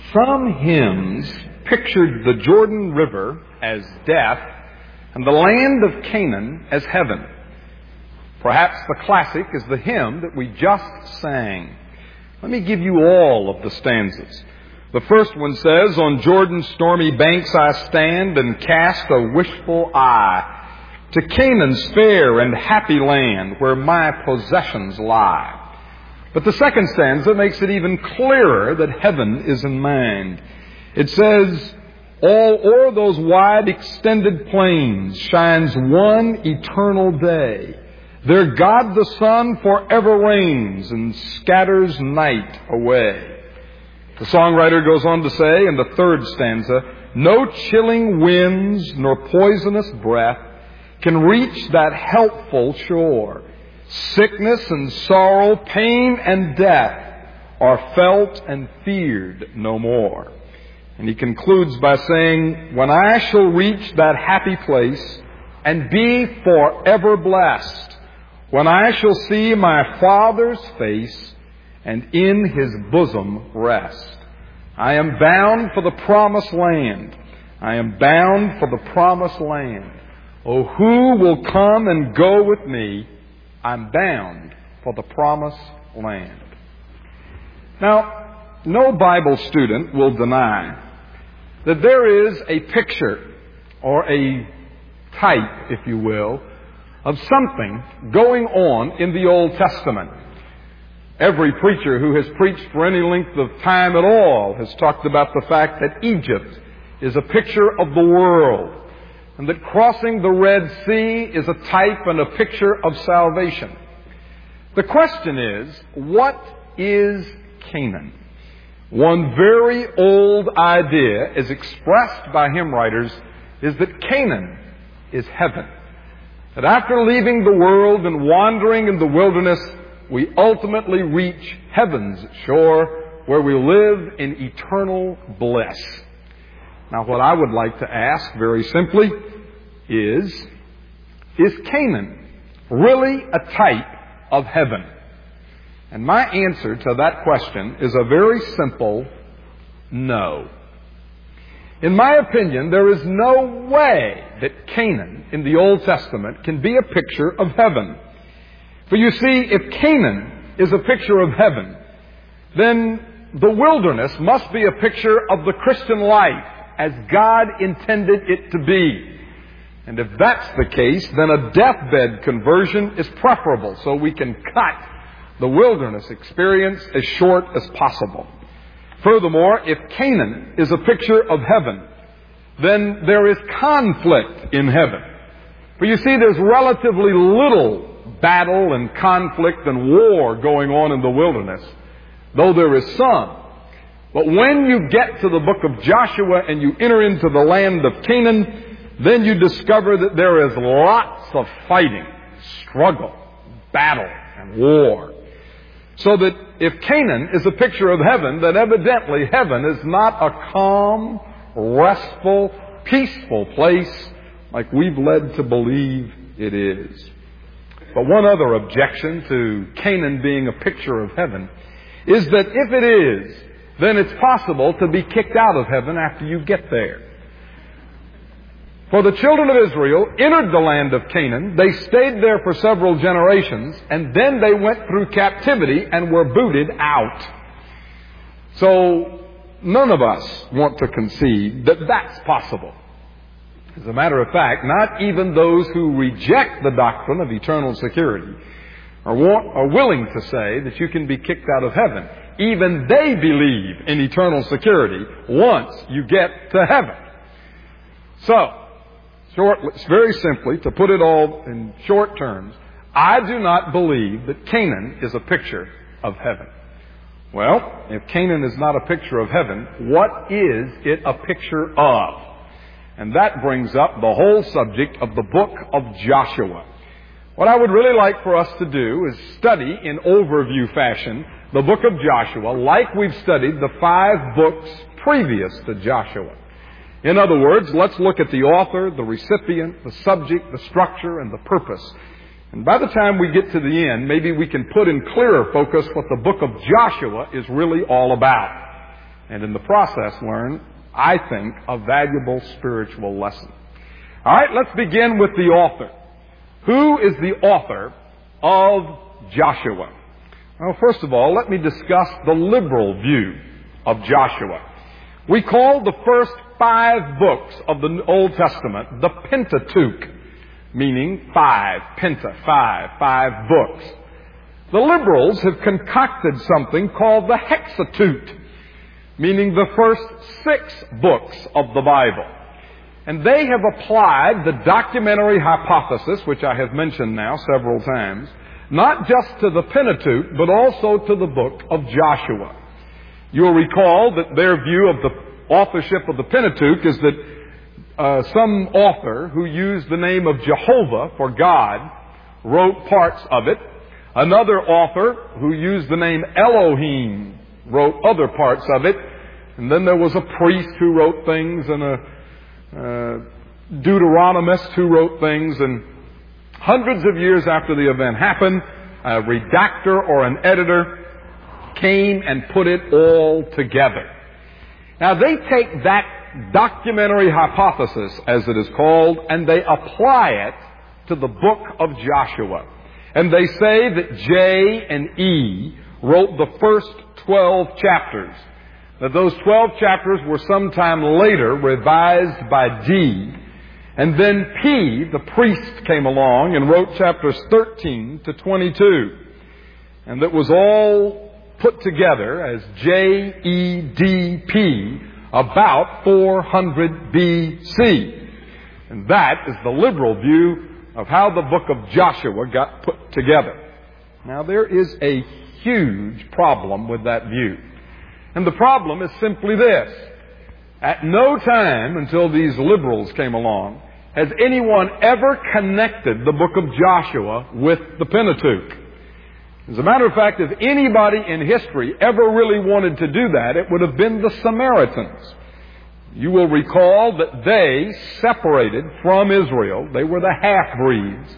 Some hymns pictured the Jordan River as death and the land of Canaan as heaven. Perhaps the classic is the hymn that we just sang. Let me give you all of the stanzas. The first one says, "On Jordan's stormy banks I stand and cast a wishful eye to Canaan's fair and happy land where my possessions lie." But the second stanza makes it even clearer that heaven is in mind. It says, "All o'er those wide extended plains shines one eternal day. There God the Son forever reigns and scatters night away." The songwriter goes on to say in the third stanza, "No chilling winds nor poisonous breath can reach that helpful shore. Sickness and sorrow, pain and death are felt and feared no more." And he concludes by saying, "When I shall reach that happy place and be forever blessed, when I shall see my Father's face and in His bosom rest, I am bound for the promised land. I am bound for the promised land. Oh, who will come and go with me? I'm bound for the promised land." Now, no Bible student will deny that there is a picture or a type, if you will, of something going on in the Old Testament. Every preacher who has preached for any length of time at all has talked about the fact that Egypt is a picture of the world, and that crossing the Red Sea is a type and a picture of salvation. The question is, what is Canaan? One very old idea, as expressed by hymn writers, is that Canaan is heaven. That after leaving the world and wandering in the wilderness, we ultimately reach heaven's shore where we live in eternal bliss. Now, what I would like to ask very simply is Canaan really a type of heaven? And my answer to that question is a very simple no. In my opinion, there is no way that Canaan in the Old Testament can be a picture of heaven. For you see, if Canaan is a picture of heaven, then the wilderness must be a picture of the Christian life as God intended it to be. And if that's the case, then a deathbed conversion is preferable, so we can cut the wilderness experience as short as possible. Furthermore, if Canaan is a picture of heaven, then there is conflict in heaven. For you see, there's relatively little battle and conflict and war going on in the wilderness, though there is some. But when you get to the book of Joshua and you enter into the land of Canaan, then you discover that there is lots of fighting, struggle, battle, and war. So that if Canaan is a picture of heaven, then evidently heaven is not a calm, restful, peaceful place like we've led to believe it is. But one other objection to Canaan being a picture of heaven is that if it is, then it's possible to be kicked out of heaven after you get there. For the children of Israel entered the land of Canaan, they stayed there for several generations, and then they went through captivity and were booted out. So none of us want to concede that that's possible. As a matter of fact, not even those who reject the doctrine of eternal security are willing to say that you can be kicked out of heaven. Even they believe in eternal security once you get to heaven. So, very simply, to put it all in short terms, I do not believe that Canaan is a picture of heaven. Well, if Canaan is not a picture of heaven, what is it a picture of? And that brings up the whole subject of the book of Joshua. What I would really like for us to do is study in overview fashion the book of Joshua like we've studied the 5 books previous to Joshua. In other words, let's look at the author, the recipient, the subject, the structure, and the purpose. And by the time we get to the end, maybe we can put in clearer focus what the book of Joshua is really all about. and in the process learn, I think, a valuable spiritual lesson. All right, let's begin with the author. Who is the author of Joshua? Well, first of all, let me discuss the liberal view of Joshua. We call the first 5 books of the Old Testament the Pentateuch, meaning 5, penta, 5 books. The liberals have concocted something called the Hexateuch, meaning the first 6 books of the Bible. And they have applied the documentary hypothesis, which I have mentioned now several times, not just to the Pentateuch, but also to the book of Joshua. You'll recall that their view of the authorship of the Pentateuch is that some author who used the name of Jehovah for God wrote parts of it. Another author who used the name Elohim wrote other parts of it. And then there was a priest who wrote things and a Deuteronomist who wrote things. And hundreds of years after the event happened, a redactor or an editor came and put it all together. Now they take that documentary hypothesis, as it is called, and they apply it to the book of Joshua. And they say that J and E wrote the first 12 chapters. That those 12 chapters were sometime later revised by D. And then P, the priest, came along and wrote chapters 13 to 22. And that was all put together as JEDP about 400 BC. And that is the liberal view of how the book of Joshua got put together. Now there is a huge problem with that view. And the problem is simply this. At no time until these liberals came along has anyone ever connected the book of Joshua with the Pentateuch. As a matter of fact, if anybody in history ever really wanted to do that, it would have been the Samaritans. You will recall that they separated from Israel. They were the half-breeds.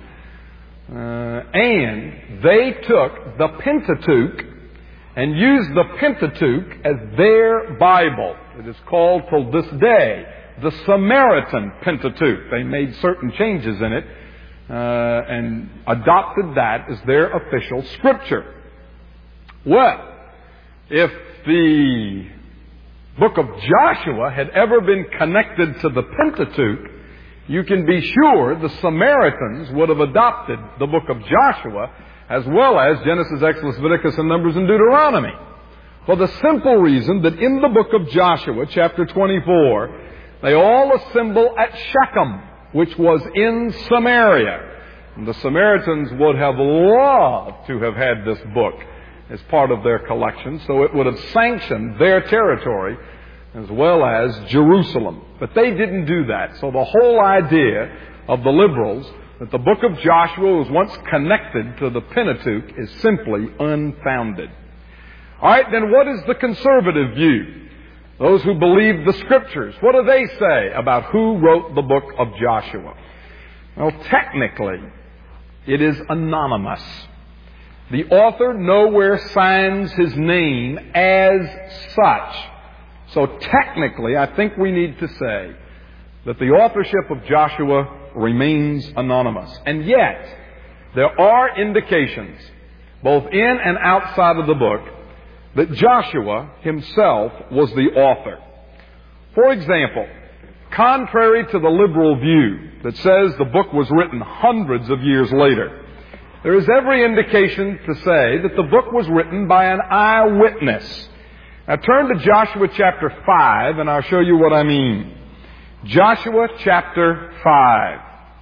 And they took the Pentateuch and used the Pentateuch as their Bible. It is called till this day the Samaritan Pentateuch. They made certain changes in it and adopted that as their official scripture. Well, if the book of Joshua had ever been connected to the Pentateuch, you can be sure the Samaritans would have adopted the book of Joshua as well as Genesis, Exodus, Leviticus, and Numbers, and Deuteronomy. For the simple reason that in the book of Joshua, chapter 24, they all assemble at Shechem, which was in Samaria. And the Samaritans would have loved to have had this book as part of their collection, so it would have sanctioned their territory as well as Jerusalem. But they didn't do that. So the whole idea of the liberals that the book of Joshua was once connected to the Pentateuch is simply unfounded. All right, then what is the conservative view? Those who believe the Scriptures, what do they say about who wrote the book of Joshua? Well, technically, it is anonymous. The author nowhere signs his name as such. So technically, I think we need to say that the authorship of Joshua remains anonymous. And yet, there are indications, both in and outside of the book, that Joshua himself was the author. For example, contrary to the liberal view that says the book was written hundreds of years later, there is every indication to say that the book was written by an eyewitness. Now turn to Joshua chapter 5 and I'll show you what I mean. Joshua chapter 5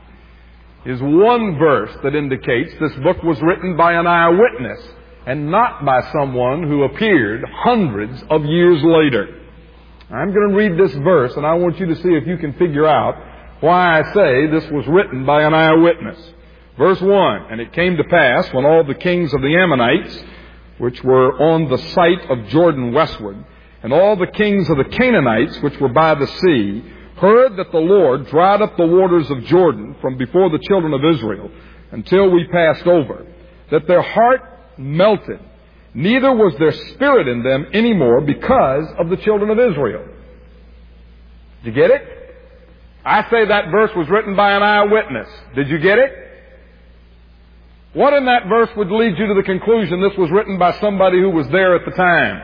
is one verse that indicates this book was written by an eyewitness and not by someone who appeared hundreds of years later. I'm going to read this verse and I want you to see if you can figure out why I say this was written by an eyewitness. Verse 1, and it came to pass when all the kings of the Ammonites, which were on the site of Jordan westward, and all the kings of the Canaanites, which were by the sea, heard that the Lord dried up the waters of Jordan from before the children of Israel until we passed over, that their heart melted, neither was there spirit in them anymore because of the children of Israel. Did you get it? I say that verse was written by an eyewitness. Did you get it? What in that verse would lead you to the conclusion this was written by somebody who was there at the time?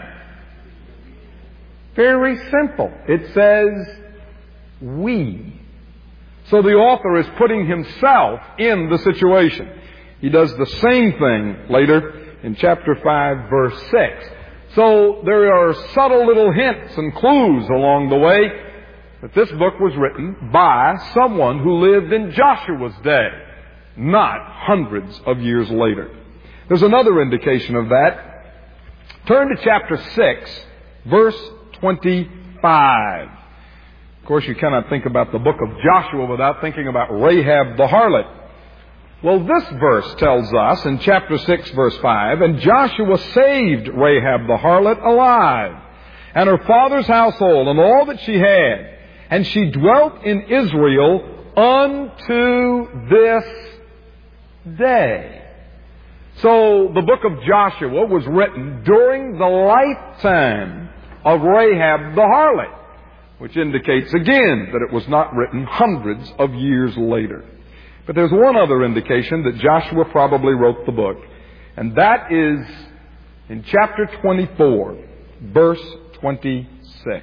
Very simple. It says, we. So the author is putting himself in the situation. He does the same thing later in chapter 5, verse 6. So there are subtle little hints and clues along the way that this book was written by someone who lived in Joshua's day, not hundreds of years later. There's another indication of that. Turn to chapter 6, verse 25. Of course, you cannot think about the book of Joshua without thinking about Rahab the harlot. Well, this verse tells us in chapter 6, verse 5, and Joshua saved Rahab the harlot alive, and her father's household, and all that she had. And she dwelt in Israel unto this day. So the book of Joshua was written during the lifetime of Rahab the harlot, which indicates again that it was not written hundreds of years later. But there's one other indication that Joshua probably wrote the book, and that is in chapter 24, verse 26.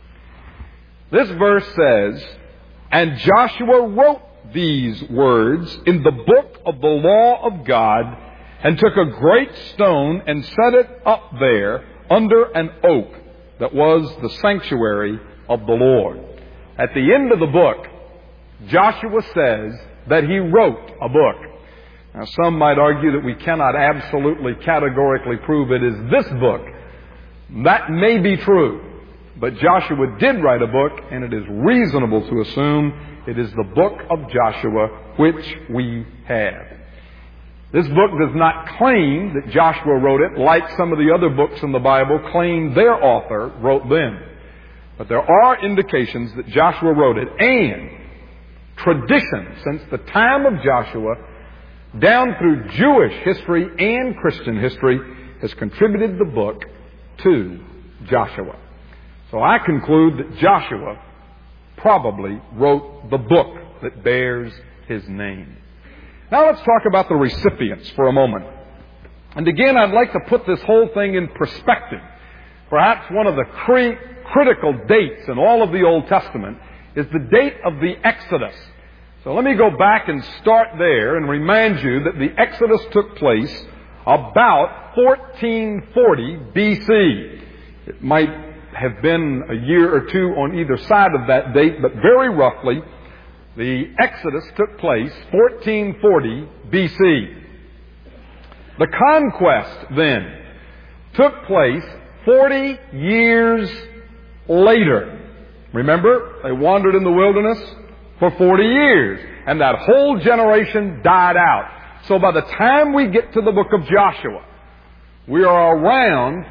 This verse says, and Joshua wrote these words in the book of the law of God, and took a great stone and set it up there under an oak that was the sanctuary of the Lord. At the end of the book, Joshua says that he wrote a book. Now, some might argue that we cannot absolutely categorically prove it is this book. That may be true. But Joshua did write a book, and it is reasonable to assume it is the book of Joshua which we have. This book does not claim that Joshua wrote it like some of the other books in the Bible claim their author wrote them. But there are indications that Joshua wrote it, and tradition since the time of Joshua down through Jewish history and Christian history has contributed the book to Joshua. So I conclude that Joshua probably wrote the book that bears his name. Now let's talk about the recipients for a moment. And again, I'd like to put this whole thing in perspective. Perhaps one of the critical dates in all of the Old Testament is the date of the Exodus. So let me go back and start there and remind you that the Exodus took place about 1440 BC. It might have been a year or two on either side of that date, but very roughly, the Exodus took place 1440 BC. The conquest then took place 40 years later. Remember, they wandered in the wilderness for 40 years, and that whole generation died out. So by the time we get to the book of Joshua, we are around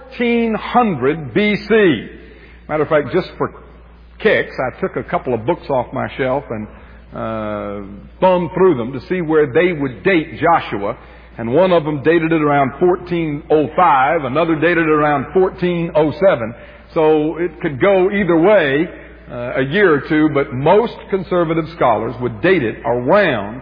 1400 BC. Matter of fact, just for kicks, I took a couple of books off my shelf and thumbed through them to see where they would date Joshua. And one of them dated it around 1405, another dated it around 1407. So it could go either way, a year or two, but most conservative scholars would date it around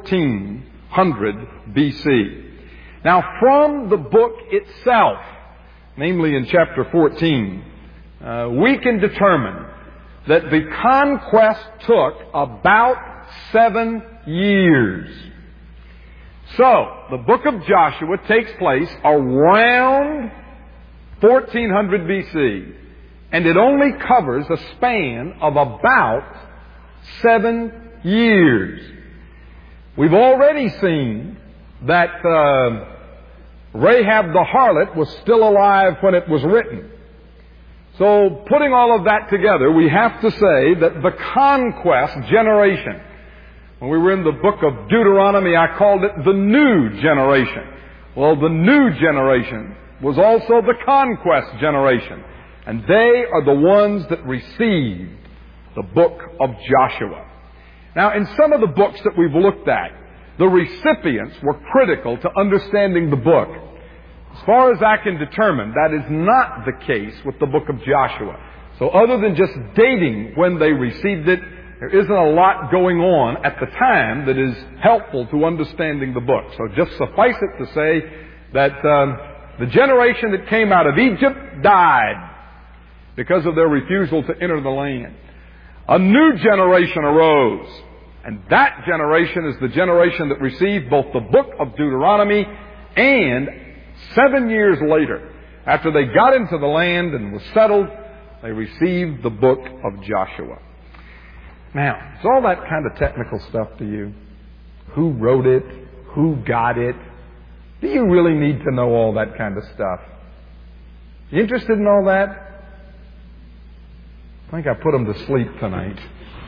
1400 BC. Now, from the book itself, namely in chapter 14, we can determine that the conquest took about 7 years. So, the book of Joshua takes place around 1400 BC, and it only covers a span of about 7 years. We've already seen that Rahab the harlot was still alive when it was written. So, putting all of that together, we have to say that the conquest generation, when we were in the book of Deuteronomy, I called it the new generation. Well, the new generation was also the conquest generation. And they are the ones that received the book of Joshua. Now, in some of the books that we've looked at, the recipients were critical to understanding the book. As far as I can determine, that is not the case with the book of Joshua. So other than just dating when they received it, there isn't a lot going on at the time that is helpful to understanding the book. So just suffice it to say that the generation that came out of Egypt died because of their refusal to enter the land. A new generation arose, and that generation is the generation that received both the book of Deuteronomy and 7 years later, after they got into the land and was settled, they received the book of Joshua. Now, is all that kind of technical stuff to you? Who wrote it? Who got it? Do you really need to know all that kind of stuff? You interested in all that? I think I put them to sleep tonight.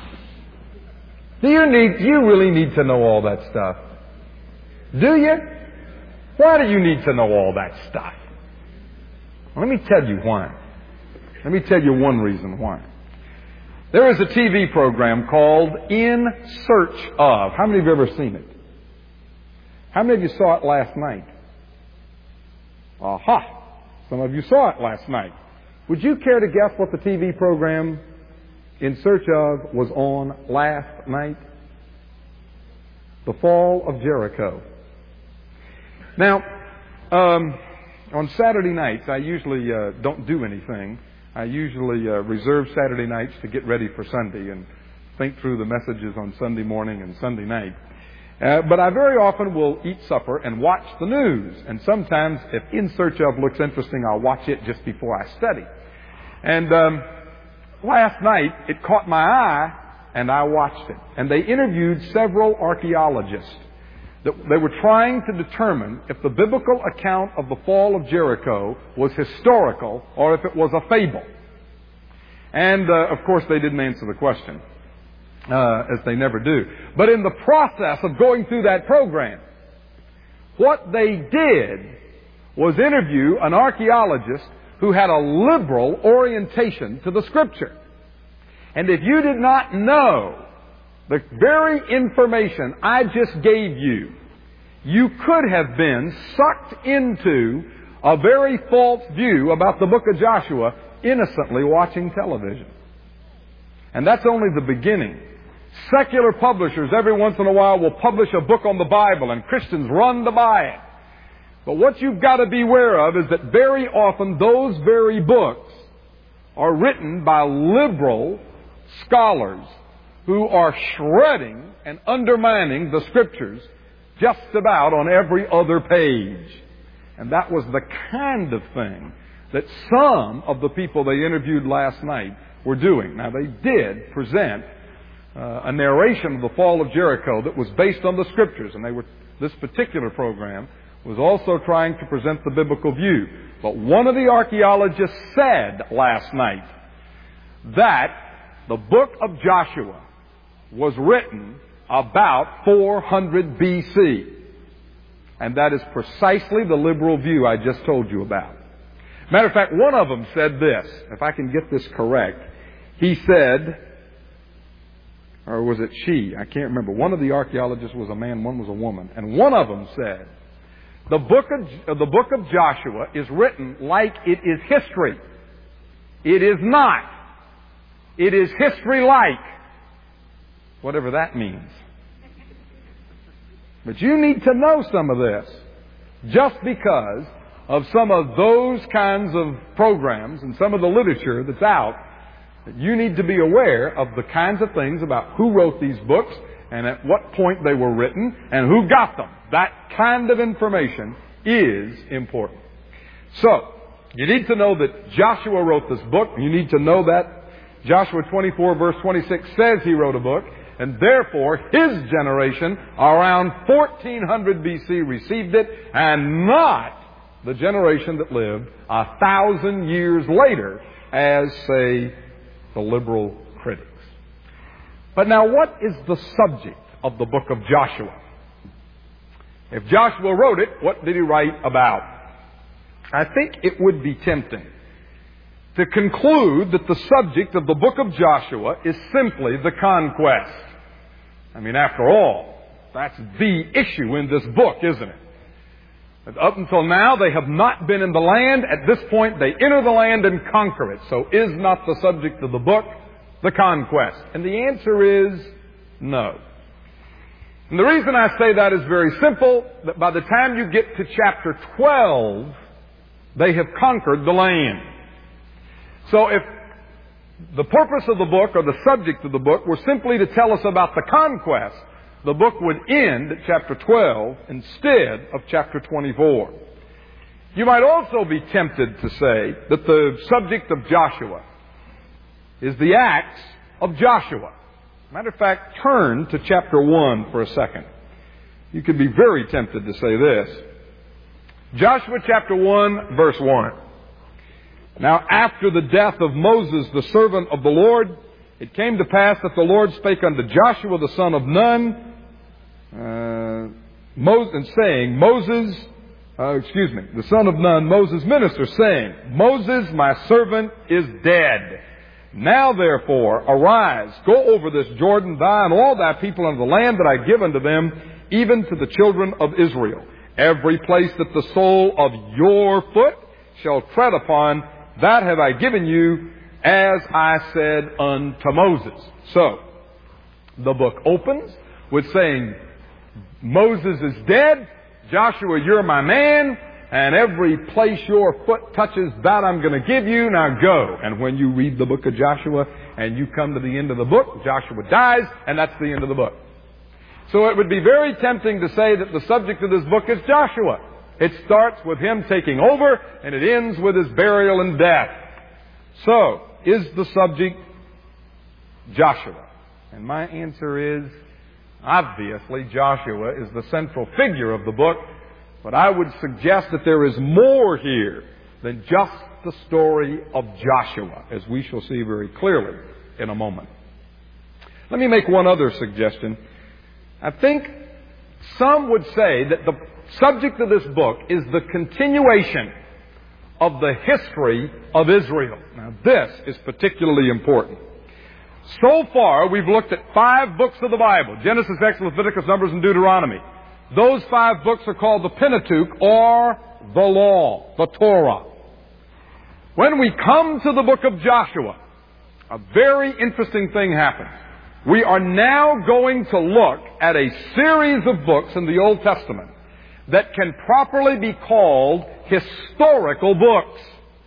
Do you really need to know all that stuff? Do you? Why do you need to know all that stuff? Well, let me tell you why. Let me tell you one reason why. There is a TV program called In Search Of. How many of you have ever seen it? How many of you saw it last night? Aha! Some of you saw it last night. Would you care to guess what the TV program In Search Of was on last night? The Fall of Jericho. Now, on Saturday nights, I usually don't do anything. I usually reserve Saturday nights to get ready for Sunday and think through the messages on Sunday morning and Sunday night. But I very often will eat supper and watch the news. And sometimes, if In Search Of looks interesting, I'll watch it just before I study. And last night, it caught my eye, and I watched it. And they interviewed several archaeologists. They were trying to determine if the biblical account of the fall of Jericho was historical or if it was a fable. And, of course, they didn't answer the question, as they never do. But in the process of going through that program, what they did was interview an archaeologist who had a liberal orientation to the Scripture. And if you did not know the very information I just gave you, you could have been sucked into a very false view about the book of Joshua innocently watching television. And that's only the beginning. Secular publishers every once in a while will publish a book on the Bible and Christians run to buy it. But what you've got to beware of is that very often those very books are written by liberal scholars who are shredding and undermining the Scriptures just about on every other page. And that was the kind of thing that some of the people they interviewed last night were doing. Now, they did present a narration of the fall of Jericho that was based on the Scriptures, and this particular program was also trying to present the biblical view. But one of the archaeologists said last night that the book of Joshua was written about 400 BC. And that is precisely the liberal view I just told you about. Matter of fact, one of them said this, if I can get this correct. He said, or was it she? I can't remember. One of the archaeologists was a man, one was a woman. And one of them said, the book of Joshua is written like it is history. It is not. It is history-like. Whatever that means. But you need to know some of this. Just because of some of those kinds of programs and some of the literature that's out, that you need to be aware of the kinds of things about who wrote these books and at what point they were written and who got them. That kind of information is important. So, you need to know that Joshua wrote this book. You need to know that Joshua 24 verse 26 says he wrote a book. And therefore, his generation, around 1400 BC, received it, and not the generation that lived 1,000 years later, as say the liberal critics. But now, what is the subject of the book of Joshua? If Joshua wrote it, what did he write about? I think it would be tempting to conclude that the subject of the book of Joshua is simply the conquest. I mean, after all, that's the issue in this book, isn't it? Up until now, they have not been in the land. At this point, they enter the land and conquer it. So is not the subject of the book the conquest? And the answer is no. And the reason I say that is very simple, that by the time you get to chapter 12, they have conquered the land. So if the purpose of the book or the subject of the book were simply to tell us about the conquest, the book would end at chapter 12 instead of chapter 24. You might also be tempted to say that the subject of Joshua is the acts of Joshua. Matter of fact, turn to chapter 1 for a second. You could be very tempted to say this. Joshua chapter 1, verse 1. Now after the death of Moses, the servant of the Lord, it came to pass that the Lord spake unto Joshua the son of Nun, the son of Nun, Moses' minister, saying, Moses, my servant, is dead. Now therefore, arise, go over this Jordan, thou and all thy people unto the land that I give unto them, even to the children of Israel. Every place that the sole of your foot shall tread upon, that have I given you, as I said unto Moses. So, the book opens with saying, Moses is dead, Joshua, you're my man, and every place your foot touches, that I'm going to give you, now go. And when you read the book of Joshua and you come to the end of the book, Joshua dies, and that's the end of the book. So it would be very tempting to say that the subject of this book is Joshua. It starts with him taking over, and it ends with his burial and death. So, is the subject Joshua? And my answer is, obviously, Joshua is the central figure of the book, but I would suggest that there is more here than just the story of Joshua, as we shall see very clearly in a moment. Let me make one other suggestion. I think some would say that the subject of this book is the continuation of the history of Israel. Now, this is particularly important. So far, we've looked at 5 books of the Bible: Genesis, Exodus, Leviticus, Numbers, and Deuteronomy. Those 5 books are called the Pentateuch, or the Law, the Torah. When we come to the book of Joshua, a very interesting thing happens. We are now going to look at a series of books in the Old Testament that can properly be called historical books.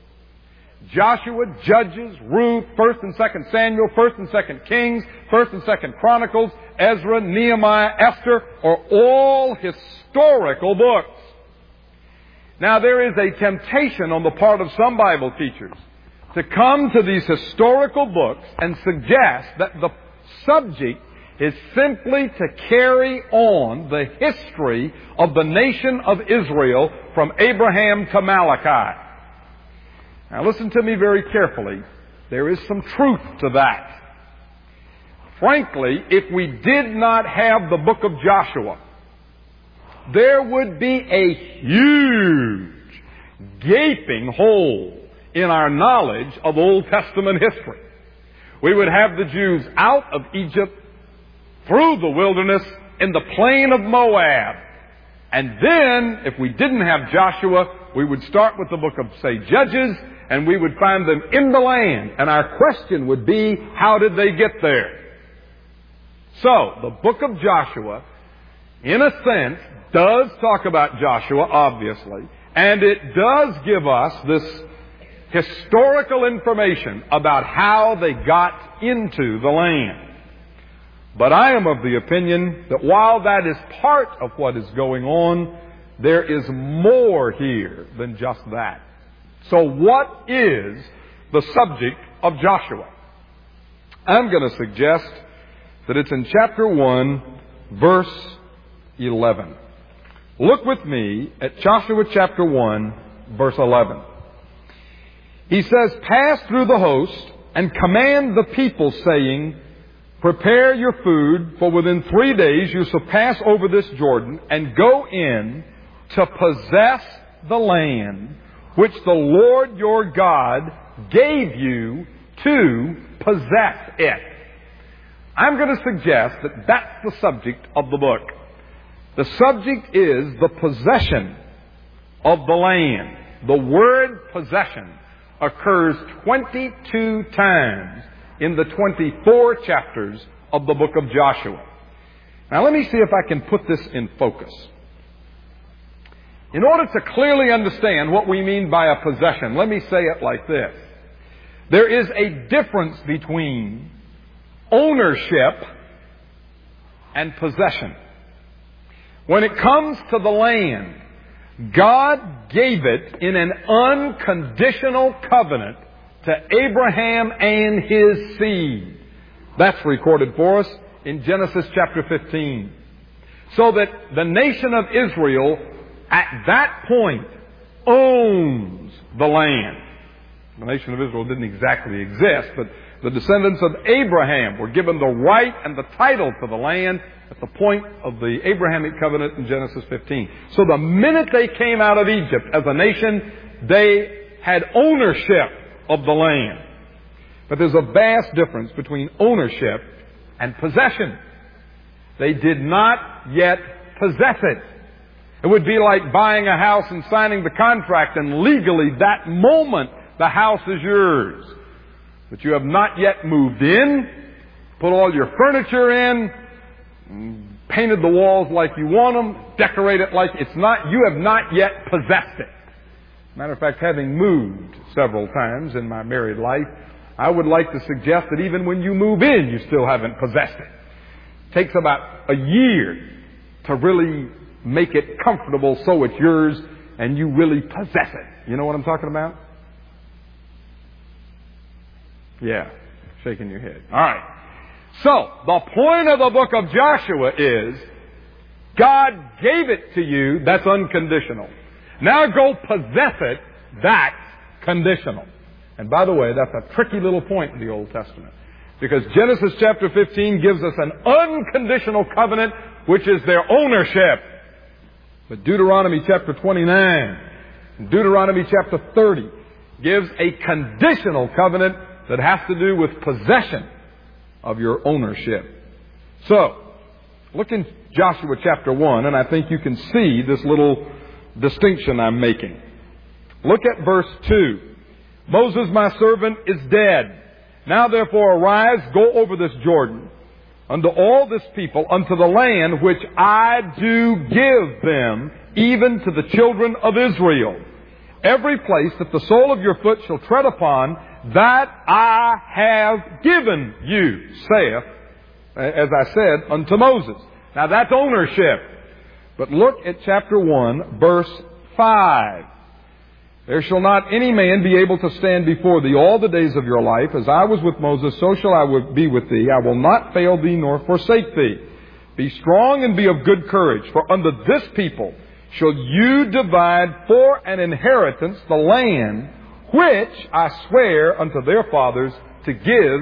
Joshua, Judges, Ruth, 1st and 2nd Samuel, 1st and 2nd Kings, 1st and 2nd Chronicles, Ezra, Nehemiah, Esther are all historical books. Now, there is a temptation on the part of some Bible teachers to come to these historical books and suggest that the subject is simply to carry on the history of the nation of Israel from Abraham to Malachi. Now listen to me very carefully. There is some truth to that. Frankly, if we did not have the book of Joshua, there would be a huge, gaping hole in our knowledge of Old Testament history. We would have the Jews out of Egypt, through the wilderness, in the plain of Moab. And then, if we didn't have Joshua, we would start with the book of, say, Judges, and we would find them in the land. And our question would be, how did they get there? So, the book of Joshua, in a sense, does talk about Joshua, obviously, and it does give us this historical information about how they got into the land. But I am of the opinion that while that is part of what is going on, there is more here than just that. So what is the subject of Joshua? I'm going to suggest that it's in chapter 1, verse 11. Look with me at Joshua chapter 1, verse 11. He says, pass through the host and command the people, saying, prepare your food, for within 3 days you shall pass over this Jordan and go in to possess the land which the Lord your God gave you to possess it. I'm going to suggest that that's the subject of the book. The subject is the possession of the land. The word possession occurs 22 times in the 24 chapters of the book of Joshua. Now let me see if I can put this in focus. In order to clearly understand what we mean by a possession, let me say it like this. There is a difference between ownership and possession. When it comes to the land, God gave it in an unconditional covenant to Abraham and his seed. That's recorded for us in Genesis chapter 15. So that the nation of Israel at that point owns the land. The nation of Israel didn't exactly exist, but the descendants of Abraham were given the right and the title to the land at the point of the Abrahamic covenant in Genesis 15. So the minute they came out of Egypt as a nation, they had ownership of the land. But there's a vast difference between ownership and possession. They did not yet possess it. It would be like buying a house and signing the contract, and legally that moment the house is yours. But you have not yet moved in, put all your furniture in, painted the walls like you want them, decorate it like it's not, you have not yet possessed it. Matter of fact, having moved several times in my married life, I would like to suggest that even when you move in, you still haven't possessed it. It takes about a year to really make it comfortable so it's yours and you really possess it. You know what I'm talking about? Yeah, shaking your head. All right. So, the point of the book of Joshua is, God gave it to you, that's unconditional. Now go possess it, that's conditional. And by the way, that's a tricky little point in the Old Testament. Because Genesis chapter 15 gives us an unconditional covenant, which is their ownership. But Deuteronomy chapter 29 and Deuteronomy chapter 30 gives a conditional covenant that has to do with possession of your ownership. So, look in Joshua chapter 1, and I think you can see this little distinction I'm making. Look at verse 2. Moses, my servant, is dead. Now therefore arise, go over this Jordan, unto all this people, unto the land which I do give them, even to the children of Israel. Every place that the sole of your foot shall tread upon, that I have given you, saith, as I said, unto Moses. Now that's ownership. But look at chapter 1, verse 5. There shall not any man be able to stand before thee all the days of your life. As I was with Moses, so shall I be with thee. I will not fail thee nor forsake thee. Be strong and be of good courage, for unto this people shall you divide for an inheritance the land which I swear unto their fathers to give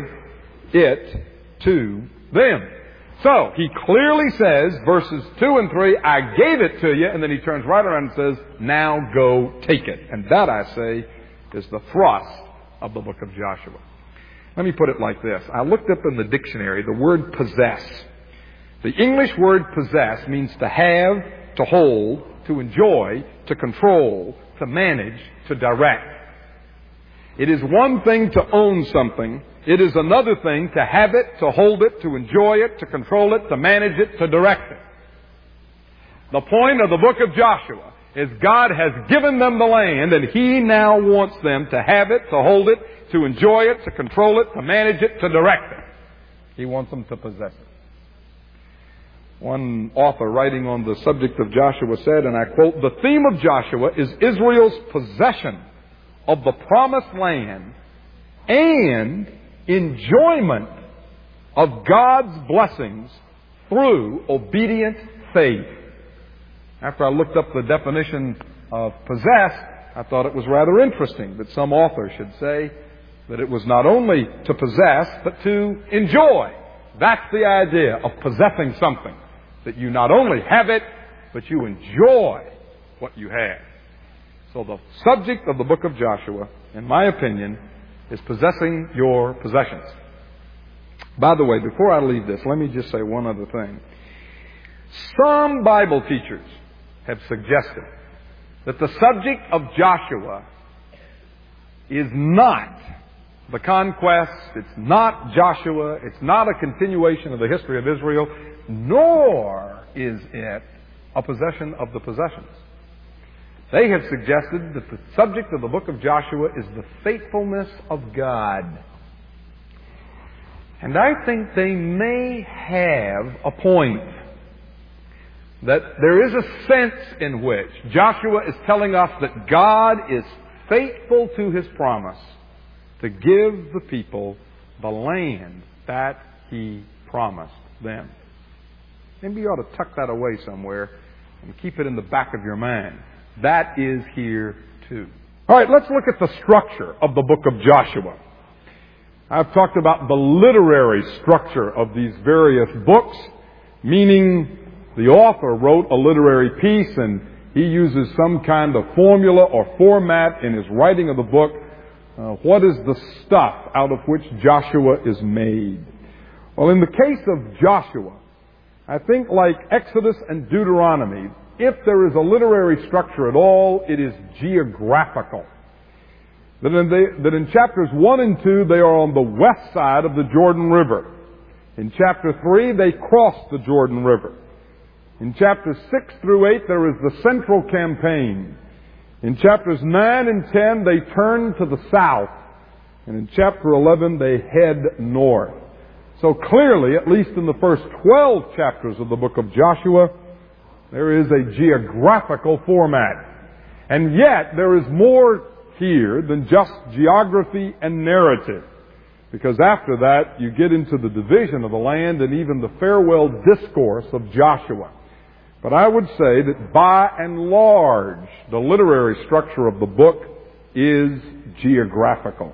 it to them. So, he clearly says, verses 2 and 3, I gave it to you, and then he turns right around and says, now go take it. And that, I say, is the thrust of the book of Joshua. Let me put it like this. I looked up in the dictionary the word possess. The English word possess means to have, to hold, to enjoy, to control, to manage, to direct. It is one thing to own something. It is another thing to have it, to hold it, to enjoy it, to control it, to manage it, to direct it. The point of the book of Joshua is God has given them the land, and He now wants them to have it, to hold it, to enjoy it, to control it, to manage it, to direct it. He wants them to possess it. One author writing on the subject of Joshua said, and I quote, the theme of Joshua is Israel's possession of the promised land and enjoyment of God's blessings through obedient faith. After I looked up the definition of possess, I thought it was rather interesting that some author should say that it was not only to possess, but to enjoy. That's the idea of possessing something. That you not only have it, but you enjoy what you have. So the subject of the book of Joshua, in my opinion, is possessing your possessions. By the way, before I leave this, let me just say one other thing. Some Bible teachers have suggested that the subject of Joshua is not the conquest, it's not Joshua, it's not a continuation of the history of Israel, nor is it a possession of the possessions. They have suggested that the subject of the book of Joshua is the faithfulness of God. And I think they may have a point. That there is a sense in which Joshua is telling us that God is faithful to His promise to give the people the land that He promised them. Maybe you ought to tuck that away somewhere and keep it in the back of your mind. That is here too. All right, let's look at the structure of the book of Joshua. I've talked about the literary structure of these various books, meaning the author wrote a literary piece and he uses some kind of formula or format in his writing of the book. What is the stuff out of which Joshua is made? Well, in the case of Joshua, I think like Exodus and Deuteronomy, if there is a literary structure at all, it is geographical. That in chapters 1 and 2, they are on the west side of the Jordan River. In chapter 3, they cross the Jordan River. In chapters 6 through 8, there is the central campaign. In chapters 9 and 10, they turn to the south. And in chapter 11, they head north. So clearly, at least in the first 12 chapters of the book of Joshua, there is a geographical format. And yet, there is more here than just geography and narrative. Because after that, you get into the division of the land and even the farewell discourse of Joshua. But I would say that by and large, the literary structure of the book is geographical.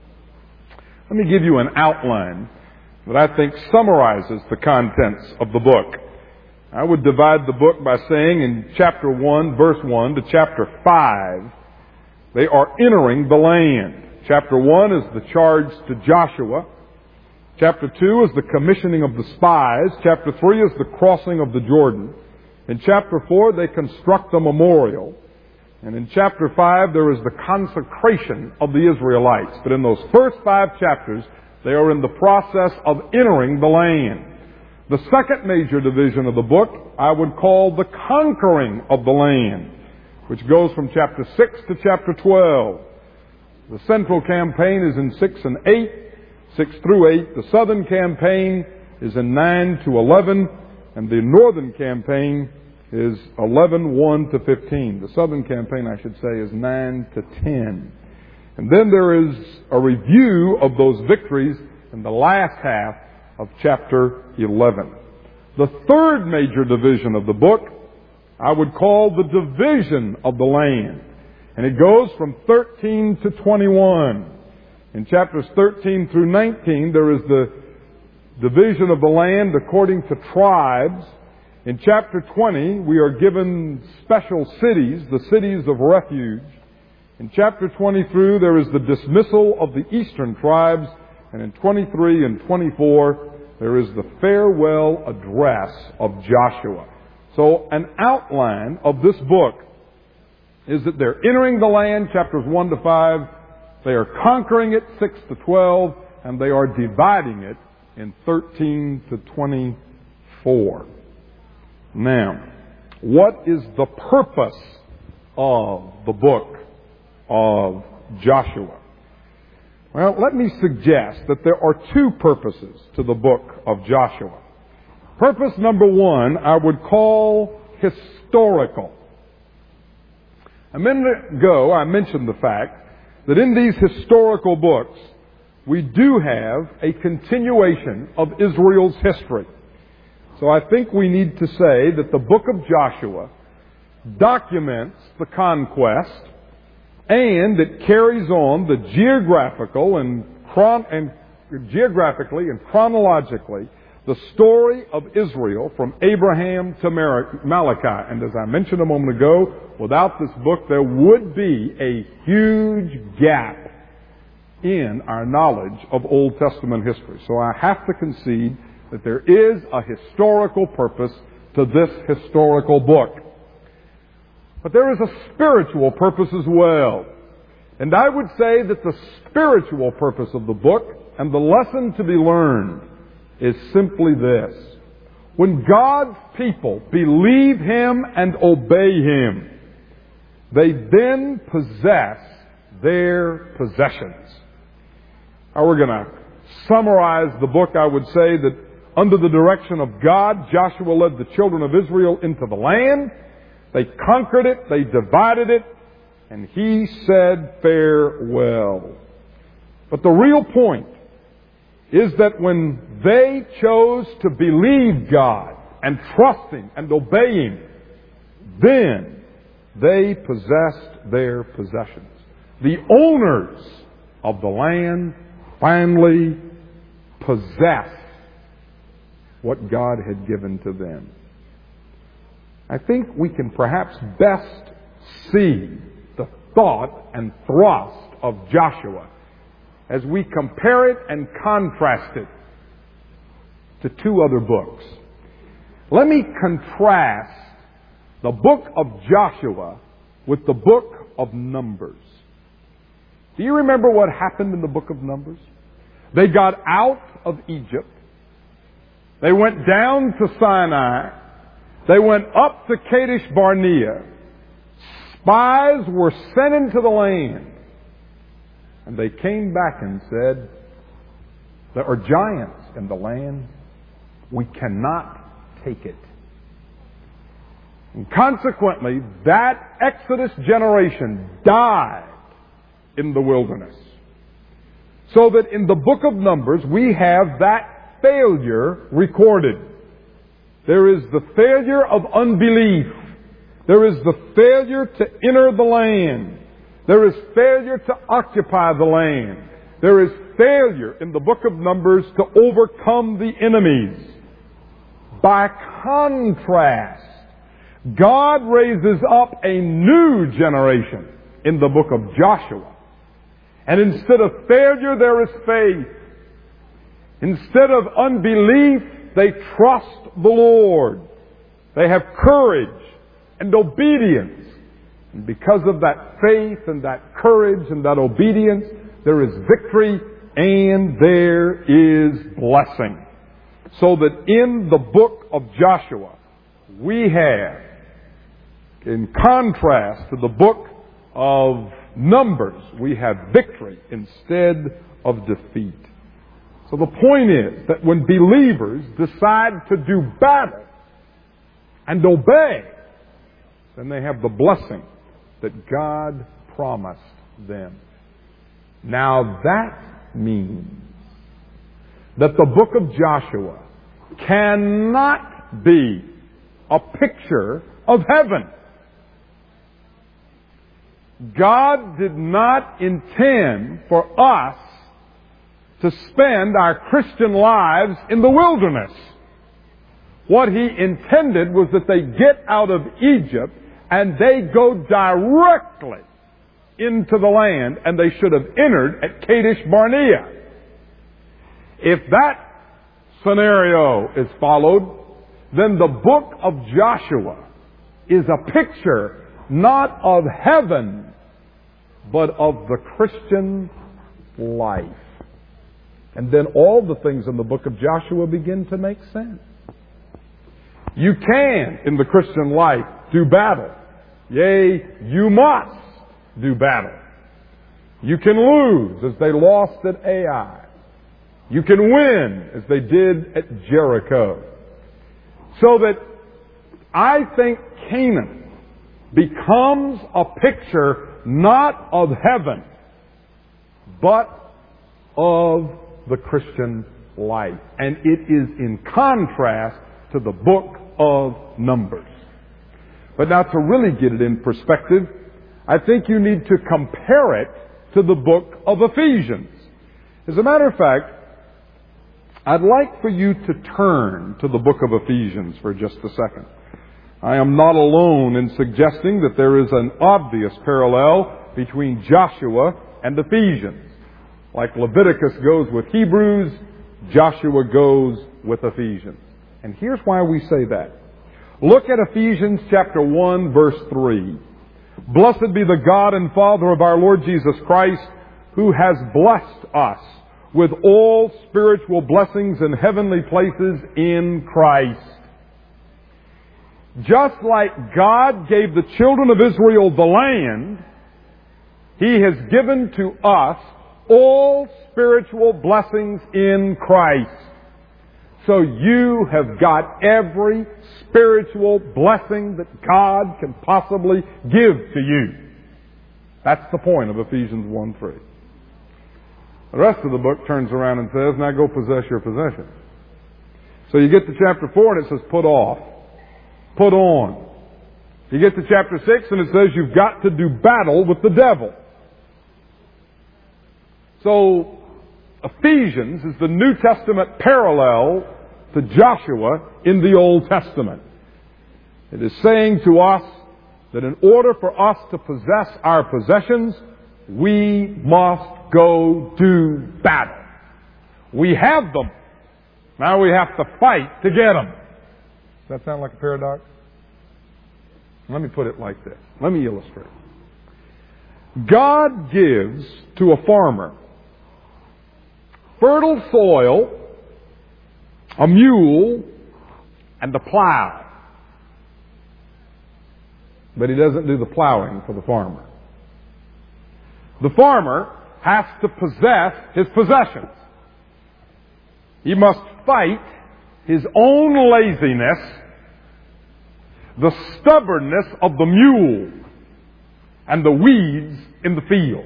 Let me give you an outline that I think summarizes the contents of the book. I would divide the book by saying in chapter 1, verse 1 to chapter 5, they are entering the land. Chapter 1 is the charge to Joshua. Chapter 2 is the commissioning of the spies. Chapter 3 is the crossing of the Jordan. In chapter 4, they construct a memorial. And in chapter 5, there is the consecration of the Israelites. But in those first 5 chapters, they are in the process of entering the land. The second major division of the book, I would call the conquering of the land, which goes from chapter 6 to chapter 12. The central campaign is in 6 and 8, 6 through 8. The southern campaign is in 9 to 11. And the northern campaign is 11, 1 to 15. The southern campaign, I should say, is 9 to 10. And then there is a review of those victories in the last half of chapter 11. The third major division of the book, I would call the division of the land. And it goes from 13 to 21. In chapters 13 through 19, there is the division of the land according to tribes. In chapter 20, we are given special cities, the cities of refuge. In chapter 23, there is the dismissal of the eastern tribes. And in 23 and 24, there is the farewell address of Joshua. So an outline of this book is that they're entering the land, chapters 1 to 5. They are conquering it, 6 to 12. And they are dividing it in 13 to 24. Now, what is the purpose of the book of Joshua? Well, let me suggest that there are 2 purposes to the book of Joshua. Purpose number 1, I would call historical. A minute ago, I mentioned the fact that in these historical books, we do have a continuation of Israel's history. So I think we need to say that the book of Joshua documents the conquest and it carries on the geographically and chronologically the story of Israel from Abraham to Malachi. And as I mentioned a moment ago, without this book there would be a huge gap in our knowledge of Old Testament history. So I have to concede that there is a historical purpose to this historical book. But there is a spiritual purpose as well. And I would say that the spiritual purpose of the book and the lesson to be learned is simply this. When God's people believe Him and obey Him, they then possess their possessions. Now we're going to summarize the book. I would say that under the direction of God, Joshua led the children of Israel into the land. They conquered it, they divided it, and he said, farewell. But the real point is that when they chose to believe God and trust Him and obey Him, then they possessed their possessions. The owners of the land finally possessed what God had given to them. I think we can perhaps best see the thought and thrust of Joshua as we compare it and contrast it to two other books. Let me contrast the book of Joshua with the book of Numbers. Do you remember what happened in the book of Numbers? They got out of Egypt. They went down to Sinai. They went up to Kadesh Barnea. Spies were sent into the land. And they came back and said, there are giants in the land. We cannot take it. And consequently, that Exodus generation died in the wilderness. So that in the book of Numbers, we have that failure recorded. There is the failure of unbelief. There is the failure to enter the land. There is failure to occupy the land. There is failure in the book of Numbers to overcome the enemies. By contrast, God raises up a new generation in the book of Joshua. And instead of failure, there is faith. Instead of unbelief, they trust the Lord. They have courage and obedience. And because of that faith and that courage and that obedience, there is victory and there is blessing. So that in the book of Joshua, we have, in contrast to the book of Numbers, we have victory instead of defeat. So the point is that when believers decide to do battle and obey, then they have the blessing that God promised them. Now that means that the book of Joshua cannot be a picture of heaven. God did not intend for us to spend our Christian lives in the wilderness. What He intended was that they get out of Egypt and they go directly into the land, and they should have entered at Kadesh Barnea. If that scenario is followed, then the book of Joshua is a picture not of heaven, but of the Christian life. And then all the things in the book of Joshua begin to make sense. You can, in the Christian life, do battle. Yea, you must do battle. You can lose as they lost at Ai. You can win as they did at Jericho. So that I think Canaan becomes a picture not of heaven, but of the Christian life. And it is in contrast to the book of Numbers. But now to really get it in perspective, I think you need to compare it to the book of Ephesians. As a matter of fact, I'd like for you to turn to the book of Ephesians for just a second. I am not alone in suggesting that there is an obvious parallel between Joshua and Ephesians. Like Leviticus goes with Hebrews, Joshua goes with Ephesians. And here's why we say that. Look at Ephesians chapter 1, verse 3. Blessed be the God and Father of our Lord Jesus Christ, who has blessed us with all spiritual blessings in heavenly places in Christ. Just like God gave the children of Israel the land, He has given to us all spiritual blessings in Christ. So you have got every spiritual blessing that God can possibly give to you. That's the point of Ephesians 1:3. The rest of the book turns around and says, now go possess your possessions. So you get to chapter 4 and it says, put off. Put on. You get to chapter 6 and it says you've got to do battle with the devil. So Ephesians is the New Testament parallel to Joshua in the Old Testament. It is saying to us that in order for us to possess our possessions, we must go do battle. We have them. Now we have to fight to get them. Does that sound like a paradox? Let me put it like this. Let me illustrate. God gives to a farmer fertile soil, a mule, and a plow. But He doesn't do the plowing for the farmer. The farmer has to possess his possessions. He must fight his own laziness, the stubbornness of the mule, and the weeds in the field.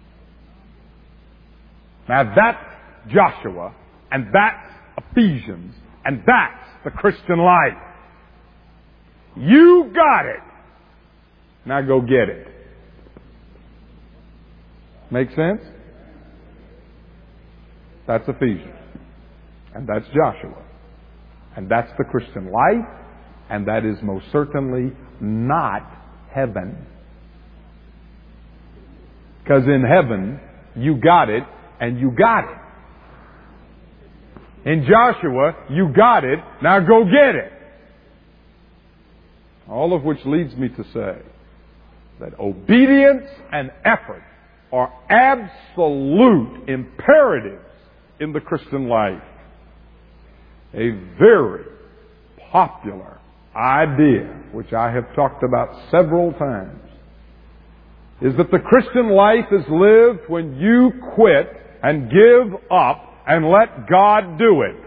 Now that's Joshua, and that's Ephesians, and that's the Christian life. You got it. Now go get it. Make sense? That's Ephesians. And that's Joshua. And that's the Christian life. And that is most certainly not heaven. Because in heaven, you got it, and you got it. In Joshua, you got it, now go get it. All of which leads me to say that obedience and effort are absolute imperatives in the Christian life. A very popular idea, which I have talked about several times, is that the Christian life is lived when you quit and give up and let God do it.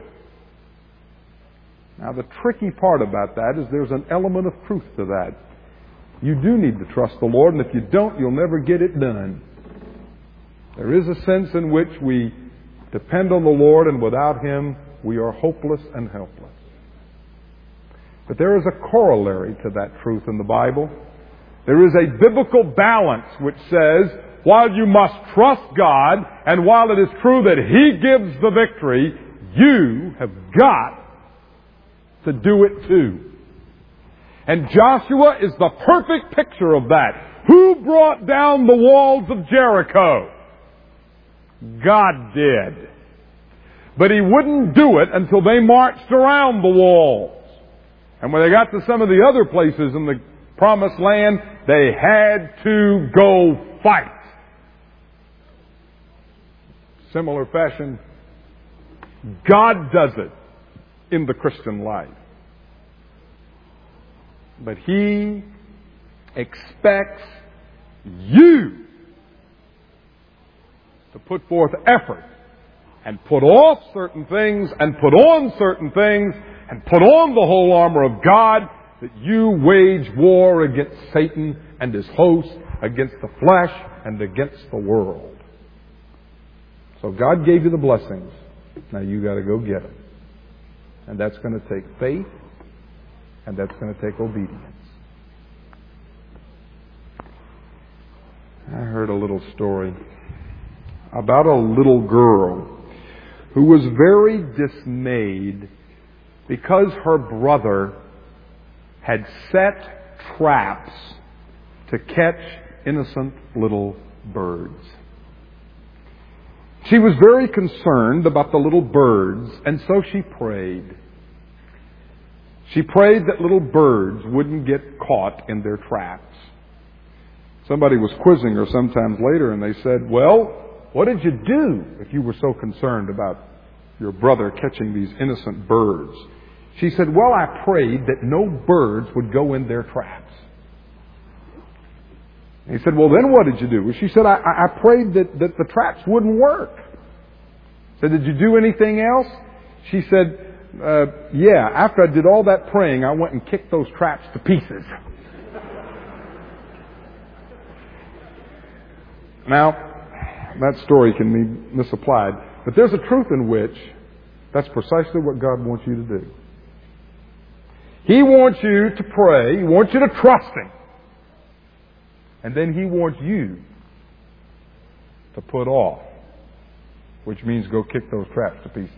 Now the tricky part about that is there's an element of truth to that. You do need to trust the Lord, and if you don't, you'll never get it done. There is a sense in which we depend on the Lord, and without Him, we are hopeless and helpless. But there is a corollary to that truth in the Bible. There is a biblical balance which says, while you must trust God, and while it is true that He gives the victory, you have got to do it too. And Joshua is the perfect picture of that. Who brought down the walls of Jericho? God did. But He wouldn't do it until they marched around the walls. And when they got to some of the other places in the Promised Land, they had to go fight. Similar fashion, God does it in the Christian life. But He expects you to put forth effort and put off certain things and put on certain things and put on the whole armor of God, that you wage war against Satan and his host, against the flesh and against the world. So God gave you the blessings. Now you got to go get them. And that's going to take faith, and that's going to take obedience. I heard a little story about a little girl who was very dismayed because her brother had set traps to catch innocent little birds. She was very concerned about the little birds, and so she prayed. She prayed that little birds wouldn't get caught in their traps. Somebody was quizzing her sometimes later, and they said, "Well, what did you do if you were so concerned about your brother catching these innocent birds?" She said, "Well, I prayed that no birds would go in their traps." And he said, "Well, then what did you do?" Well, she said, I prayed that the traps wouldn't work." He said, "Did you do anything else?" She said, "Yeah, after I did all that praying, I went and kicked those traps to pieces." Now, that story can be misapplied, but there's a truth in which that's precisely what God wants you to do. He wants you to pray. He wants you to trust Him. And then He wants you to put off, which means go kick those traps to pieces.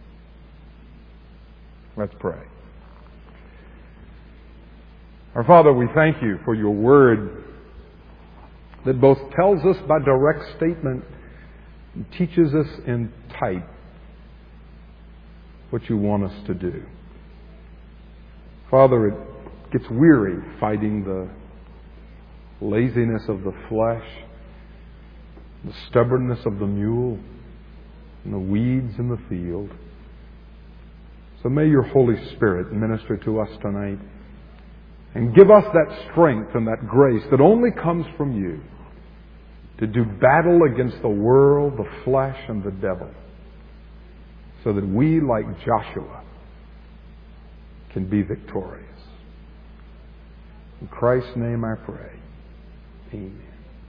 Let's pray. Our Father, we thank You for Your Word that both tells us by direct statement and teaches us in type what You want us to do. Father, it gets weary fighting the laziness of the flesh, the stubbornness of the mule, and the weeds in the field. So may Your Holy Spirit minister to us tonight and give us that strength and that grace that only comes from You to do battle against the world, the flesh, and the devil, so that we, like Joshua, can be victorious. In Christ's name I pray. Amen.